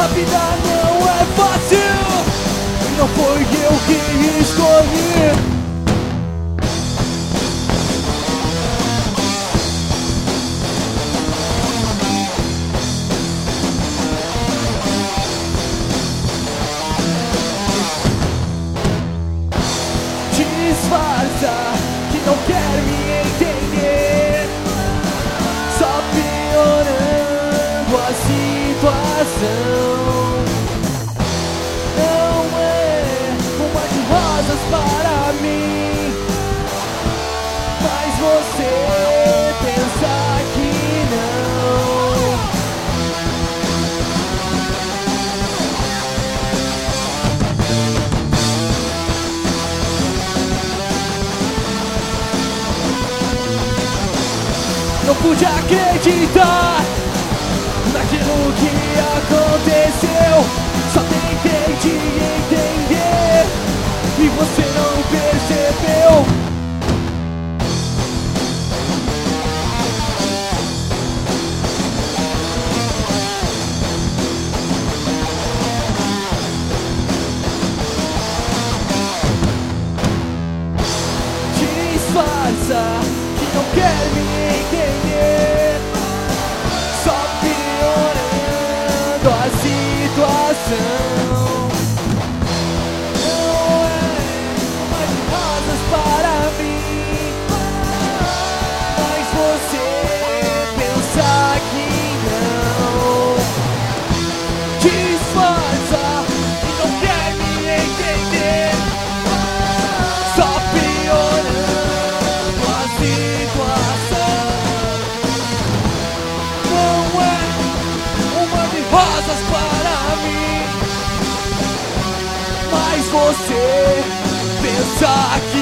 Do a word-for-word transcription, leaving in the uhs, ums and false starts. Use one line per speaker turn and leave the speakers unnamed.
vida não é fácil, não foi eu que escolhi. Disfarça que não quer me entender, só piorando a situação. Não é um mar de rosas para mim, mas você pensa que não. Não pude acreditar naquilo que aconteceu. Só tentei te entender e você não percebeu. Disfarça que não quer me entender, só piorando a situação. Não é um mar de rosas para mim, mas você pensa que não. Disfarça que não quer me entender, só piorando a situação. Não é um mar de rosas para mim, mas você pensa que